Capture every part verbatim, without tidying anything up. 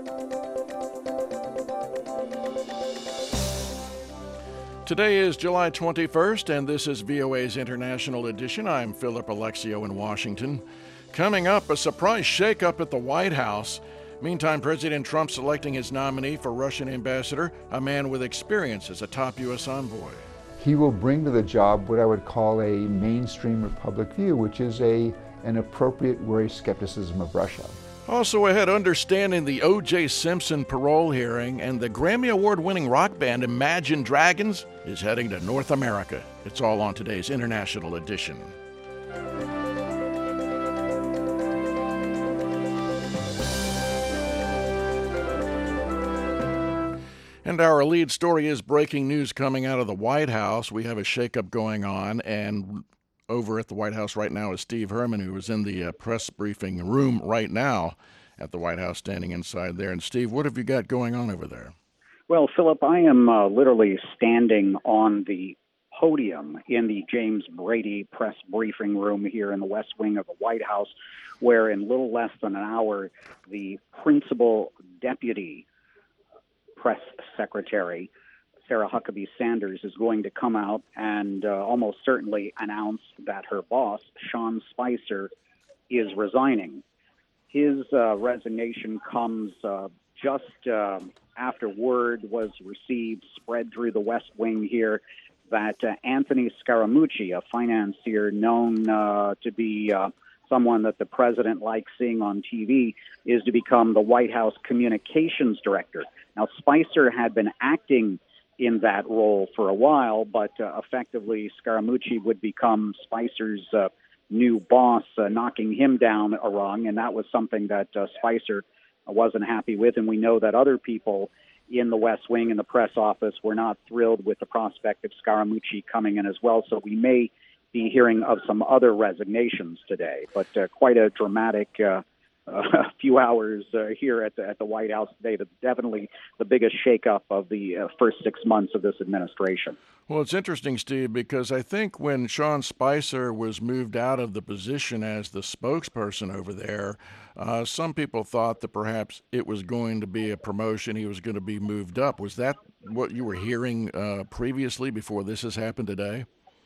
Today is July twenty-first, and this is V O A's International Edition. I'm Philip Alexio in Washington. Coming up, a surprise shakeup at the White House. Meantime, President Trump selecting his nominee for Russian ambassador, a man with experience as a top U S envoy. He will bring to the job what I would call a mainstream Republic view, which is a an appropriate worry skepticism of Russia. Also ahead, understanding the O J Simpson parole hearing, and the Grammy Award-winning rock band Imagine Dragons is heading to North America. It's all on today's International Edition. And our lead story is breaking news coming out of the White House. We have a shakeup going on, and over at the White House right now is Steve Herman, who is in the uh, press briefing room right now at the White House, standing inside there. And Steve, what have you got going on over there? Well, Philip, I am uh, literally standing on the podium in the James Brady press briefing room here in the West Wing of the White House, where in little less than an hour, the principal deputy press secretary, Sarah Huckabee Sanders, is going to come out and uh, almost certainly announce that her boss, Sean Spicer, is resigning. His uh, resignation comes uh, just uh, after word was received, spread through the West Wing here, that uh, Anthony Scaramucci, a financier known uh, to be uh, someone that the president likes seeing on T V, is to become the White House communications director. Now, Spicer had been acting in that role for a while, but uh, effectively Scaramucci would become Spicer's uh, new boss, uh, knocking him down a rung, and that was something that uh, Spicer wasn't happy with, and we know that other people in the West Wing and the press office were not thrilled with the prospect of Scaramucci coming in as well, so we may be hearing of some other resignations today, but uh, quite a dramatic uh, Uh, a few hours uh, here at the, at the White House today. That's definitely the biggest shakeup of the uh, first six months of this administration. Well, it's interesting, Steve, because I think when Sean Spicer was moved out of the position as the spokesperson over there, uh, some people thought that perhaps it was going to be a promotion. He was going to be moved up. Was that what you were hearing uh, previously before this has happened today?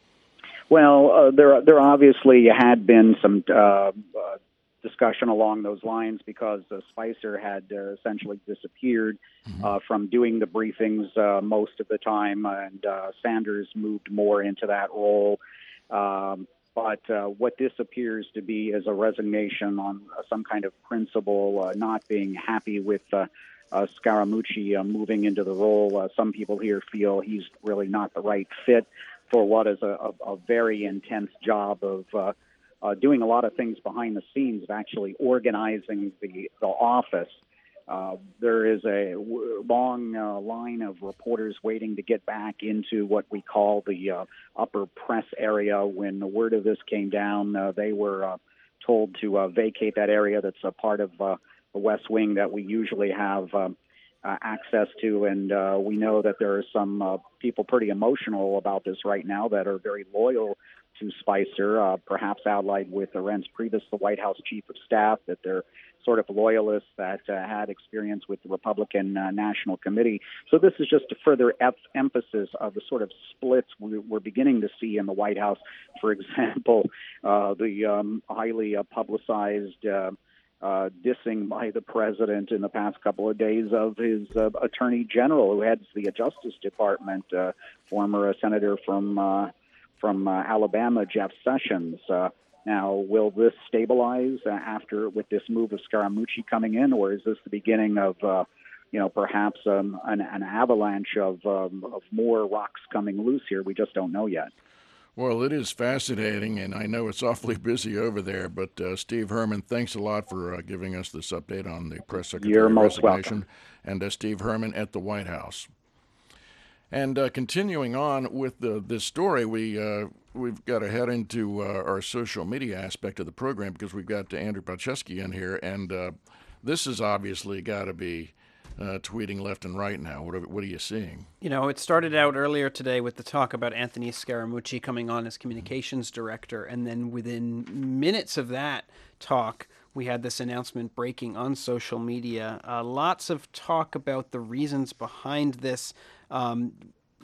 Well, uh, there there obviously had been some uh, uh, discussion along those lines because uh, Spicer had uh, essentially disappeared mm-hmm. uh, from doing the briefings uh, most of the time, and uh, Sanders moved more into that role. Um, but uh, what this appears to be is a resignation on uh, some kind of principle, uh, not being happy with uh, uh, Scaramucci uh, moving into the role. Uh, some people here feel he's really not the right fit for what is a, a, a very intense job of uh, Uh, doing a lot of things behind the scenes of actually organizing the, the office. Uh, there is a w- long uh, line of reporters waiting to get back into what we call the uh, upper press area. When the word of this came down, uh, they were uh, told to uh, vacate that area that's a part of uh, the West Wing that we usually have um, uh, access to. And uh, we know that there are some uh, people pretty emotional about this right now that are very loyal to Spicer, uh, perhaps allied with uh, Reince Priebus, the White House chief of staff, that they're sort of loyalists that uh, had experience with the Republican uh, National Committee. So this is just a further ep- emphasis of the sort of splits we, we're beginning to see in the White House. For example, uh, the um, highly uh, publicized uh, uh, dissing by the president in the past couple of days of his uh, attorney general who heads the Justice Department, uh, former uh, senator from uh, from uh, Alabama, Jeff Sessions. Uh, now, will this stabilize uh, after with this move of Scaramucci coming in, or is this the beginning of, uh, you know, perhaps um, an, an avalanche of, um, of more rocks coming loose here? We just don't know yet. Well, it is fascinating, and I know it's awfully busy over there, but uh, Steve Herman, thanks a lot for uh, giving us this update on the press secretary You're most resignation. welcome. And uh, Steve Herman at the White House. And uh, continuing on with the, this story, we, uh, we've got to head into uh, our social media aspect of the program because we've got uh, Andrew Paczewski in here, and uh, this has obviously got to be uh, tweeting left and right now. What are, what are you seeing? You know, it started out earlier today with the talk about Anthony Scaramucci coming on as communications director, and then within minutes of that talk, we had this announcement breaking on social media. Uh, lots of talk about the reasons behind this. Um,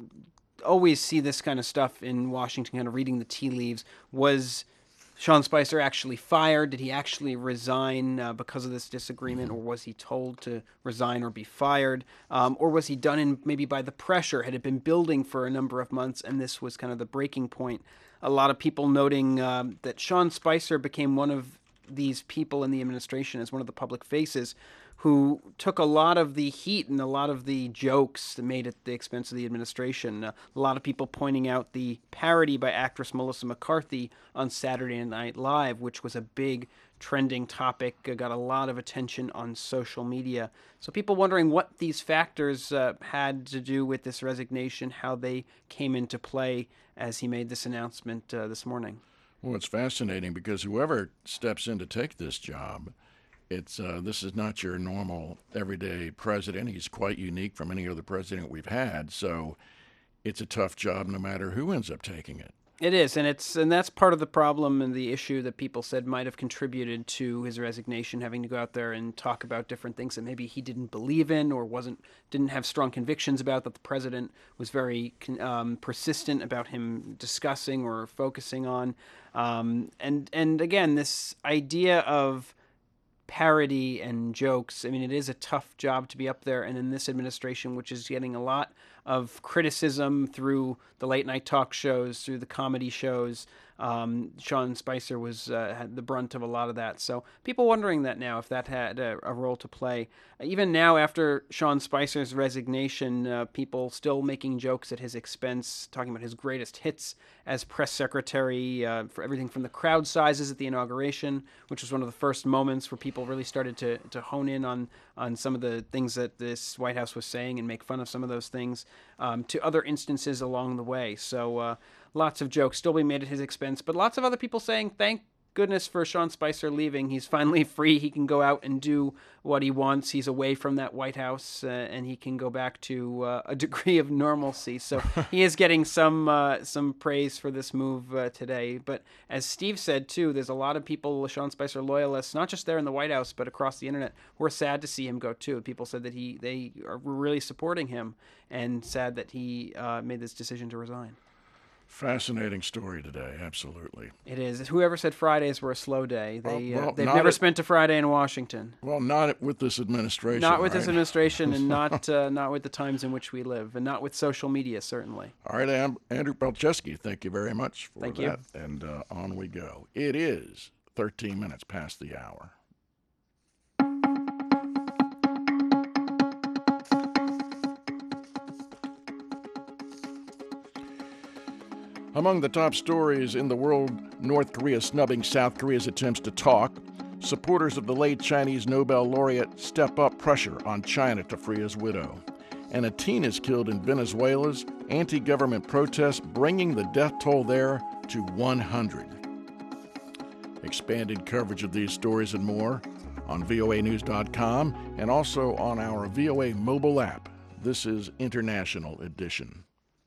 always see this kind of stuff in Washington, kind of reading the tea leaves. Was Sean Spicer actually fired? Did he actually resign uh, because of this disagreement, or was he told to resign or be fired? Um, or was he done in maybe by the pressure? Had it been building for a number of months, and this was kind of the breaking point? A lot of people noting um, that Sean Spicer became one of these people in the administration as one of the public faces who took a lot of the heat and a lot of the jokes that made at the expense of the administration. Uh, a lot of people pointing out the parody by actress Melissa McCarthy on Saturday Night Live, which was a big trending topic, uh, got a lot of attention on social media. So people wondering what these factors uh, had to do with this resignation, how they came into play as he made this announcement uh, this morning. Well, it's fascinating because whoever steps in to take this job, It's uh, this is not your normal everyday president. He's quite unique from any other president we've had. So it's a tough job no matter who ends up taking it. It is, and it's and that's part of the problem and the issue that people said might have contributed to his resignation, having to go out there and talk about different things that maybe he didn't believe in or wasn't didn't have strong convictions about, that the president was very um, persistent about him discussing or focusing on. Um, and and again, this idea of parody and jokes. I mean, it is a tough job to be up there, and in this administration, which is getting a lot of criticism through the late night talk shows, through the comedy shows, um, Sean Spicer was uh, had the brunt of a lot of that. So people wondering that now, if that had a, a role to play. Even now, after Sean Spicer's resignation, uh, people still making jokes at his expense, talking about his greatest hits as press secretary, uh, for everything from the crowd sizes at the inauguration, which was one of the first moments where people really started to, to hone in on, on some of the things that this White House was saying and make fun of some of those things, um, to other instances along the way. So uh, lots of jokes still being made at his expense, but lots of other people saying, thank goodness for Sean Spicer leaving. He's finally free. He can go out and do what he wants. He's away from that White House, uh, and he can go back to uh, a degree of normalcy. So he is getting some uh, some praise for this move uh, today. But as Steve said, too, there's a lot of people, Sean Spicer loyalists, not just there in the White House, but across the internet, who are sad to see him go, too. People said that he they are really supporting him and sad that he uh, made this decision to resign. Fascinating story today, absolutely. It is. Whoever said Fridays were a slow day, they, well, well, uh, they've never at, spent a Friday in Washington. Well, not with this administration. Not with right? this administration, and not uh, not with the times in which we live, and not with social media, certainly. All right, Am- Andrew Balcheski, thank you very much for thank that. You. And uh, on we go. It is thirteen minutes past the hour. Among the top stories in the world, North Korea snubbing South Korea's attempts to talk. Supporters of the late Chinese Nobel laureate step up pressure on China to free his widow. And a teen is killed in Venezuela's anti-government protests, bringing the death toll there to one hundred. Expanded coverage of these stories and more on V O A news dot com and also on our V O A mobile app. This is International Edition.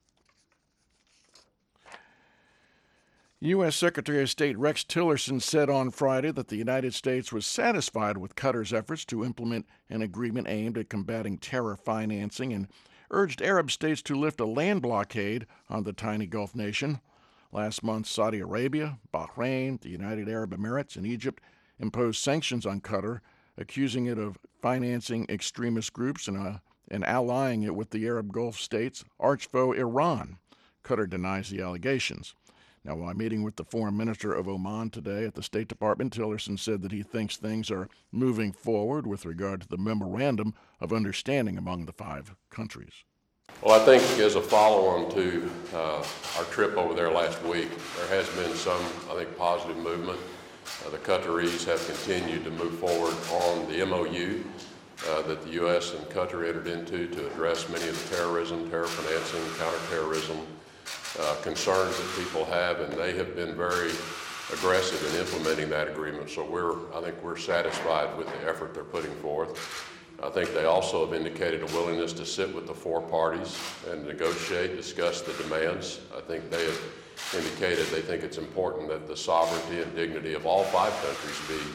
U S Secretary of State Rex Tillerson said on Friday that the United States was satisfied with Qatar's efforts to implement an agreement aimed at combating terror financing and urged Arab states to lift a land blockade on the tiny Gulf nation. Last month, Saudi Arabia, Bahrain, the United Arab Emirates, and Egypt imposed sanctions on Qatar, accusing it of financing extremist groups and, uh, and allying it with the Arab Gulf states' archfoe Iran. Qatar denies the allegations. Now, while meeting with the foreign minister of Oman today at the State Department, Tillerson said that he thinks things are moving forward with regard to the memorandum of understanding among the five countries. Well, I think as a follow-on to uh, our trip over there last week, there has been some, I think, positive movement. Uh, the Qataris have continued to move forward on the M O U uh, that the U S and Qatar entered into to address many of the terrorism, terror financing, counterterrorism uh, concerns that people have, and they have been very aggressive in implementing that agreement. So we're, I think we're satisfied with the effort they're putting forth. I think they also have indicated a willingness to sit with the four parties and negotiate, discuss the demands. I think they have indicated they think it's important that the sovereignty and dignity of all five countries be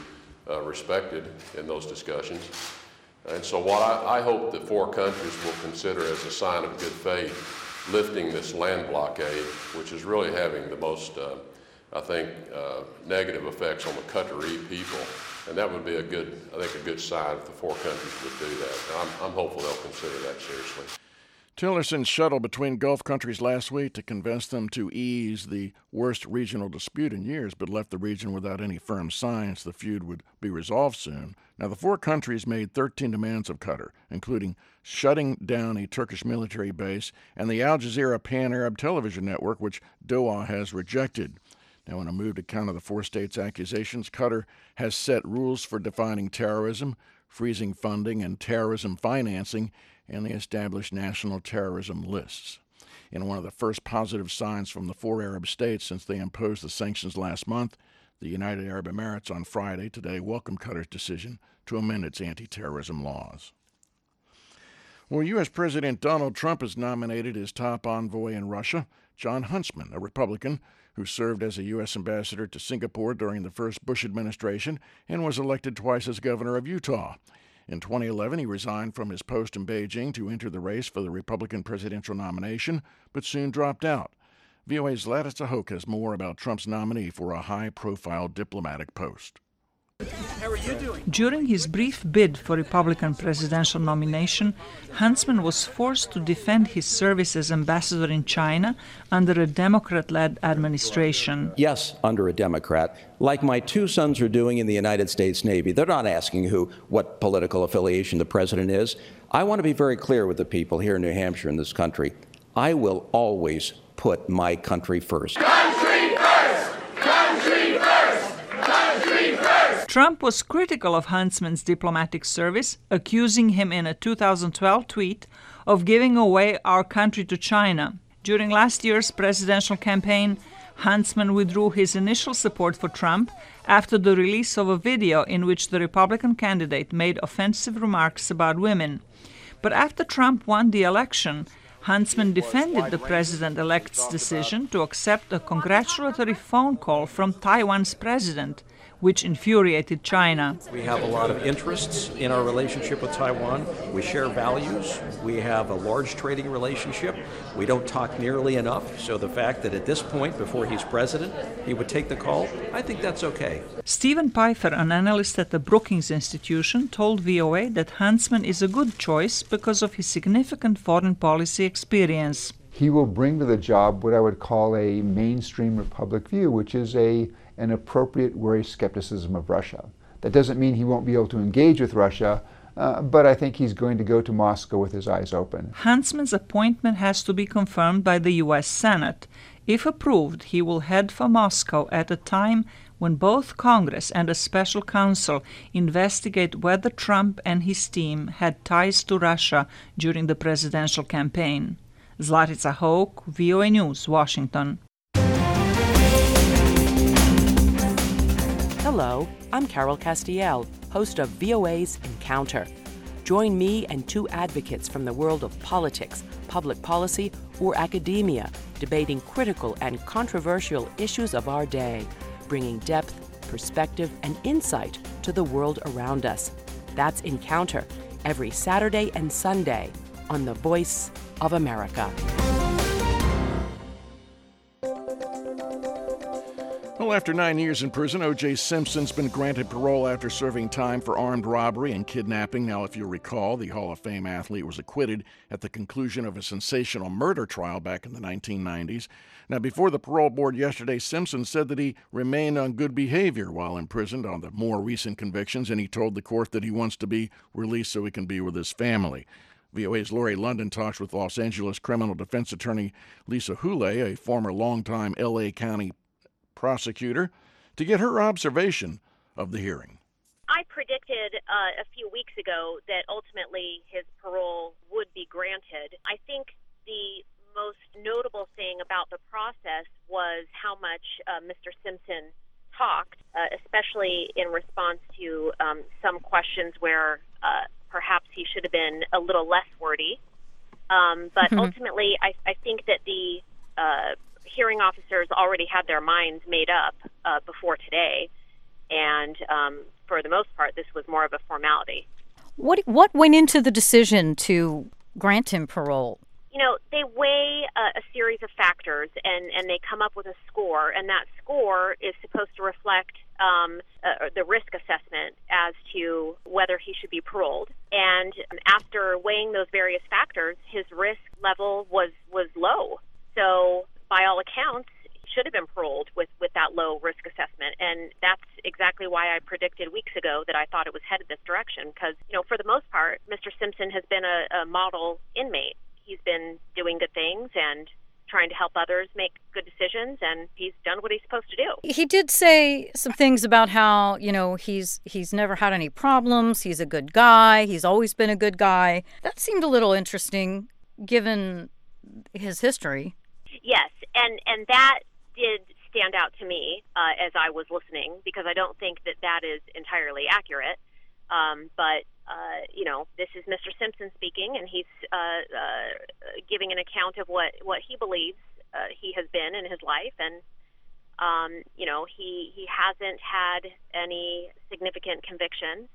uh, respected in those discussions. And so what I, I hope that four countries will consider as a sign of good faith lifting this land blockade, which is really having the most, uh, I think, uh, negative effects on the Qatari people. And that would be a good, I think, a good sign if the four countries would do that. And I'm, I'm hopeful they'll consider that seriously. Tillerson shuttled between Gulf countries last week to convince them to ease the worst regional dispute in years, but left the region without any firm signs the feud would be resolved soon. Now, the four countries made thirteen demands of Qatar, including shutting down a Turkish military base and the Al Jazeera Pan-Arab television network, which Doha has rejected. Now, in a move to counter the four states' accusations, Qatar has set rules for defining terrorism, freezing funding and terrorism financing, and they established national terrorism lists. In one of the first positive signs from the four Arab states since they imposed the sanctions last month, the United Arab Emirates on Friday today welcomed Qatar's decision to amend its anti-terrorism laws. Well, U S. President Donald Trump has nominated his top envoy in Russia, John Huntsman, a Republican who served as a U S ambassador to Singapore during the first Bush administration and was elected twice as governor of Utah. In twenty eleven, he resigned from his post in Beijing to enter the race for the Republican presidential nomination, but soon dropped out. V O A's Lattice Hoke has more about Trump's nominee for a high-profile diplomatic post. How are you doing? During his brief bid for Republican presidential nomination, Huntsman was forced to defend his service as ambassador in China under a Democrat-led administration. Yes, under a Democrat, like my two sons are doing in the United States Navy. They're not asking who, what political affiliation the president is. I want to be very clear with the people here in New Hampshire, in this country. I will always put my country first. Country first! Country first! Country first! Trump was critical of Huntsman's diplomatic service, accusing him in a two thousand twelve tweet of giving away our country to China. During last year's presidential campaign, Huntsman withdrew his initial support for Trump after the release of a video in which the Republican candidate made offensive remarks about women. But after Trump won the election, Huntsman defended the president-elect's decision to accept a congratulatory phone call from Taiwan's president, which infuriated China. We have a lot of interests in our relationship with Taiwan. We share values. We have a large trading relationship. We don't talk nearly enough. So the fact that at this point, before he's president, he would take the call, I think that's okay. Stephen Pfeiffer, an analyst at the Brookings Institution, told V O A that Huntsman is a good choice because of his significant foreign policy experience. He will bring to the job what I would call a mainstream Republic view, which is a an appropriate worry skepticism of Russia. That doesn't mean he won't be able to engage with Russia, uh, but I think he's going to go to Moscow with his eyes open. Huntsman's appointment has to be confirmed by the U S. Senate. If approved, he will head for Moscow at a time when both Congress and a special counsel investigate whether Trump and his team had ties to Russia during the presidential campaign. Zlatica Hoke, V O A News, Washington. Hello, I'm Carol Castiel, host of V O A's Encounter. Join me and two advocates from the world of politics, public policy, or academia, debating critical and controversial issues of our day, bringing depth, perspective, and insight to the world around us. That's Encounter, every Saturday and Sunday on The Voice of America. Well, after nine years in prison, O J. Simpson's been granted parole after serving time for armed robbery and kidnapping. Now, if you recall, the Hall of Fame athlete was acquitted at the conclusion of a sensational murder trial back in the nineteen nineties. Now, before the parole board yesterday, Simpson said that he remained on good behavior while imprisoned on the more recent convictions, and he told the court that he wants to be released so he can be with his family. V O A's Lori London talks with Los Angeles criminal defense attorney Lisa Houle, a former longtime L A County prosecutor, to get her observation of the hearing. I predicted uh, a few weeks ago that ultimately his parole would be granted. I think the most notable thing about the process was how much uh, Mister Simpson talked, uh, especially in response to um, some questions where uh, perhaps he should have been a little less wordy. Um, but mm-hmm. ultimately, I, I think that the uh, hearing officers already had their minds made up uh, before today, and um, for the most part, this was more of a formality. What what went into the decision to grant him parole? You know, they weigh a, a series of factors, and, and they come up with a score, and that score is supposed to reflect um, uh, the risk assessment as to whether he should be paroled. And after weighing those various factors, his risk level was, was low. So by all accounts, he should have been paroled with, with that low risk assessment. And that's exactly why I predicted weeks ago that I thought it was headed this direction, because, you know, for the most part, Mister Simpson has been a, a model inmate. He's been doing good things and trying to help others make good decisions, and he's done what he's supposed to do. He did say some things about how, you know, he's he's never had any problems, he's a good guy, he's always been a good guy. That seemed a little interesting, given his history. Yes, and, and that did stand out to me uh, as I was listening, because I don't think that that is entirely accurate. Um, but, uh, you know, this is Mister Simpson speaking, and he's uh, uh, giving an account of what, what he believes uh, he has been in his life. And, um, you know, he, he hasn't had any significant convictions.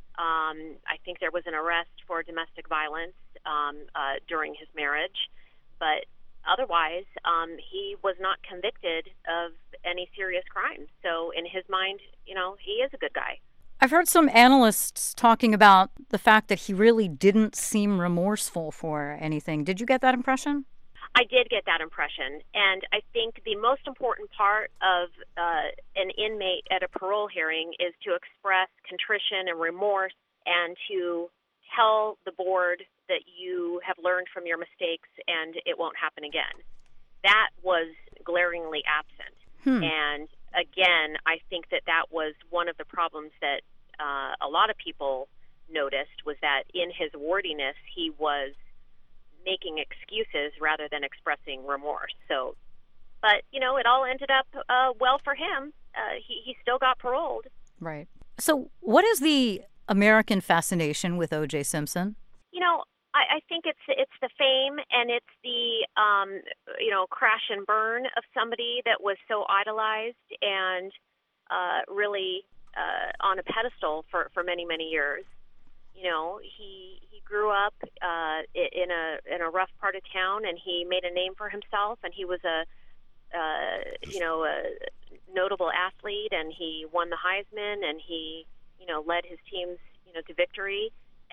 Um, I think there was an arrest for domestic violence um, uh, during his marriage. But otherwise, um, he was not convicted of any serious crimes. So in his mind, you know, he is a good guy. I've heard some analysts talking about the fact that he really didn't seem remorseful for anything. Did you get that impression? I did get that impression. And I think the most important part of uh, an inmate at a parole hearing is to express contrition and remorse, and to tell the board that you have learned from your mistakes and it won't happen again. That was glaringly absent. Hmm. And again, I think that that was one of the problems that uh, a lot of people noticed, was that in his wordiness, he was making excuses rather than expressing remorse. So, but, you know, it all ended up uh, well for him. Uh, he, he still got paroled. Right. So what is the American fascination with O J. Simpson? You know, I, I think it's it's the fame, and it's the, um, you know, crash and burn of somebody that was so idolized and uh, really uh, on a pedestal for, for many, many years. You know, he he grew up uh, in a in a rough part of town, and he made a name for himself, and he was a, uh, you know, a notable athlete, and he won the Heisman, and he, you know, led his teams, you know, to victory.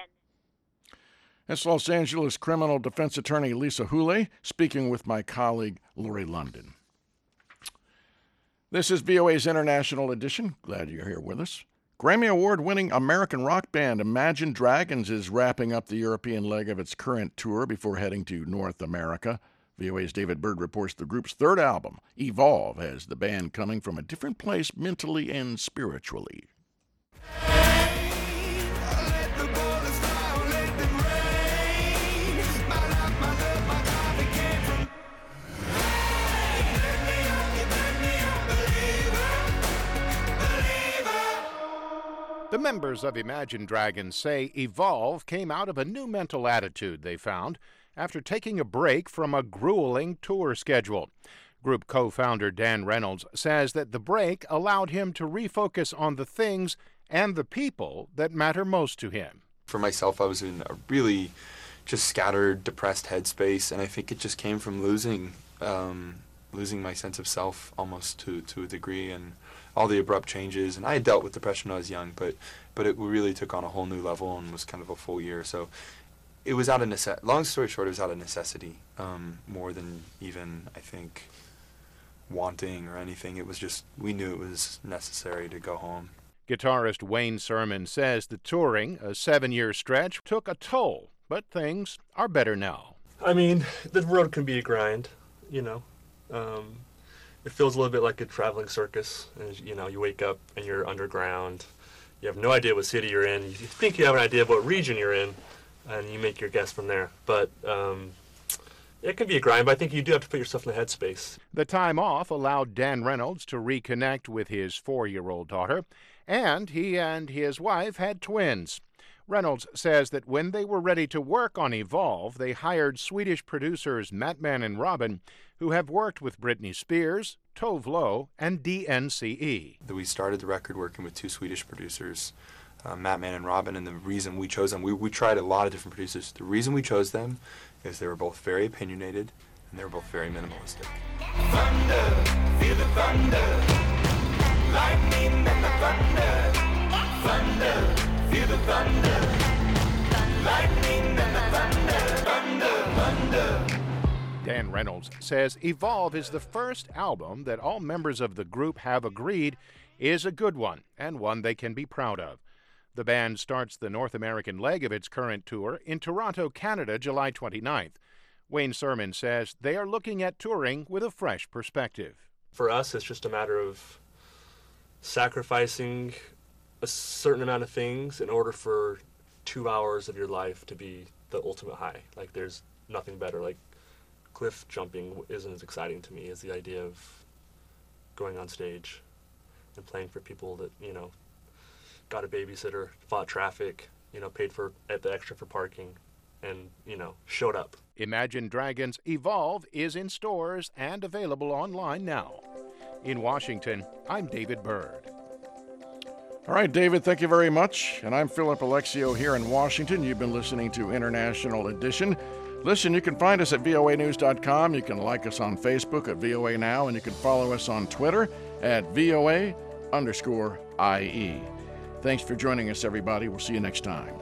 That's Los Angeles criminal defense attorney Lisa Hooley speaking with my colleague Lori London. This is V O A's International Edition. Glad you're here with us. Grammy Award-winning American rock band Imagine Dragons is wrapping up the European leg of its current tour before heading to North America. V O A's David Byrd reports the group's third album, Evolve, has the band coming from a different place mentally and spiritually. The members of Imagine Dragons say Evolve came out of a new mental attitude they found after taking a break from a grueling tour schedule. Group co-founder Dan Reynolds says that the break allowed him to refocus on the things and the people that matter most to him. For myself, I was in a really just scattered, depressed headspace, and I think it just came from losing um, losing my sense of self almost to, to a degree, and all the abrupt changes. And I had dealt with depression when I was young, but but it really took on a whole new level and was kind of a full year. So it was out of necessity. Long story short, it was out of necessity, um, more than even, I think, wanting or anything. It was just, we knew it was necessary to go home. Guitarist Wayne Sermon says the touring, a seven-year stretch, took a toll, but things are better now. I mean, the road can be a grind, you know. Um, it feels a little bit like a traveling circus. And, you know, you wake up and you're underground. You have no idea what city you're in. You think you have an idea of what region you're in, and you make your guess from there. But um, it can be a grind, but I think you do have to put yourself in the headspace. The time off allowed Dan Reynolds to reconnect with his four-year-old daughter, and he and his wife had twins. Reynolds says that when they were ready to work on Evolve, they hired Swedish producers Mattman and Robin, who have worked with Britney Spears, Tove Lo, and D N C E. We started the record working with two Swedish producers, uh, Mattman and Robin, and the reason we chose them, we, we tried a lot of different producers. The reason we chose them is they were both very opinionated, and they were both very minimalistic. Thunder, feel the thunder, lightning and the thunder, thunder. Feel the thunder, lightning and the thunder, thunder, thunder. Dan Reynolds says Evolve is the first album that all members of the group have agreed is a good one and one they can be proud of. The band starts the North American leg of its current tour in Toronto, Canada, July twenty-ninth. Wayne Sermon says they are looking at touring with a fresh perspective. For us, it's just a matter of sacrificing a certain amount of things in order for two hours of your life to be the ultimate high. Like, there's nothing better. Like, cliff jumping isn't as exciting to me as the idea of going on stage and playing for people that, you know, got a babysitter, fought traffic, you know, paid for at the extra for parking, and, you know, showed up. Imagine Dragons Evolve is in stores and available online now. In Washington, I'm David Byrd. All right, David, thank you very much. And I'm Philip Alexio here in Washington. You've been listening to International Edition. Listen, you can find us at V O A news dot com. You can like us on Facebook at V O A Now, and you can follow us on Twitter at V O A underscore I E. Thanks for joining us, everybody. We'll see you next time.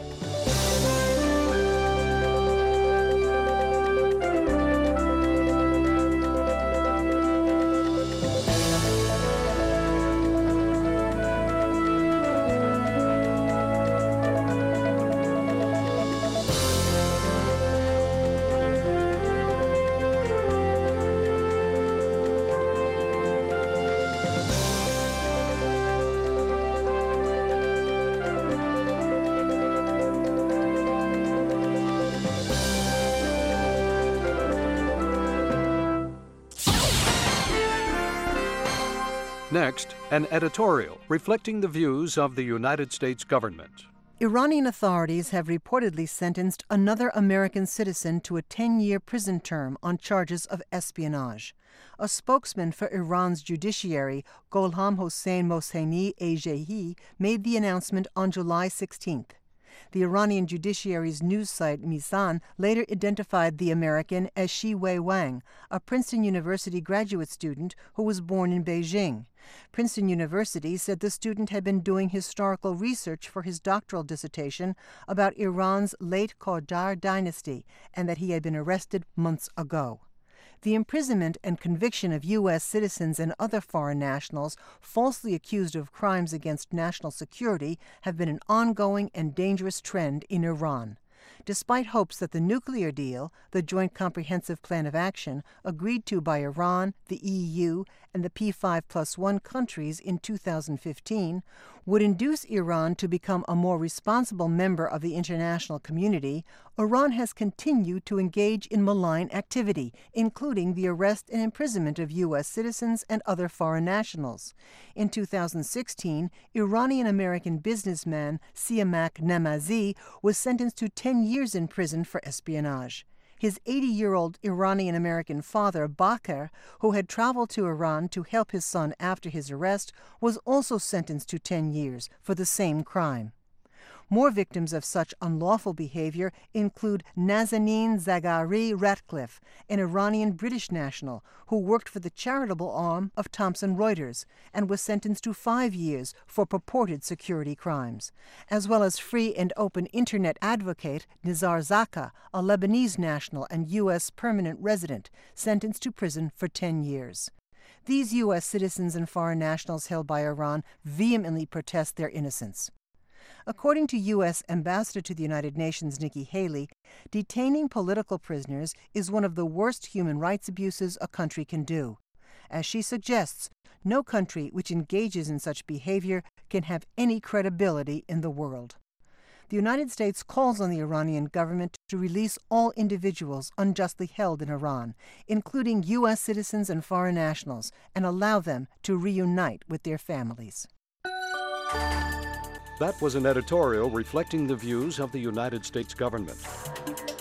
Next, an editorial reflecting the views of the United States government. Iranian authorities have reportedly sentenced another American citizen to a ten-year prison term on charges of espionage. A spokesman for Iran's judiciary, Golham Hossein Mohseni Ejehi, made the announcement on July sixteenth. The Iranian judiciary's news site Mizan later identified the American as Shiwei Wang, a Princeton University graduate student who was born in Beijing. Princeton University said the student had been doing historical research for his doctoral dissertation about Iran's late Qajar dynasty and that he had been arrested months ago. The imprisonment and conviction of U S citizens and other foreign nationals falsely accused of crimes against national security have been an ongoing and dangerous trend in Iran. Despite hopes that the nuclear deal, the Joint Comprehensive Plan of Action, agreed to by Iran, the E U, and the P five plus one countries in two thousand fifteen, would induce Iran to become a more responsible member of the international community, Iran has continued to engage in malign activity, including the arrest and imprisonment of U S citizens and other foreign nationals. In two thousand sixteen, Iranian-American businessman Siamak Namazi was sentenced to ten years in prison for espionage. His eighty-year-old Iranian-American father, Bakr, who had traveled to Iran to help his son after his arrest, was also sentenced to ten years for the same crime. More victims of such unlawful behavior include Nazanin Zaghari Ratcliffe, an Iranian-British national who worked for the charitable arm of Thomson Reuters and was sentenced to five years for purported security crimes, as well as free and open Internet advocate Nizar Zaka, a Lebanese national and U S permanent resident, sentenced to prison for ten years. These U S citizens and foreign nationals held by Iran vehemently protest their innocence. According to U S Ambassador to the United Nations Nikki Haley, detaining political prisoners is one of the worst human rights abuses a country can do. As she suggests, no country which engages in such behavior can have any credibility in the world. The United States calls on the Iranian government to release all individuals unjustly held in Iran, including U S citizens and foreign nationals, and allow them to reunite with their families. That was an editorial reflecting the views of the United States government.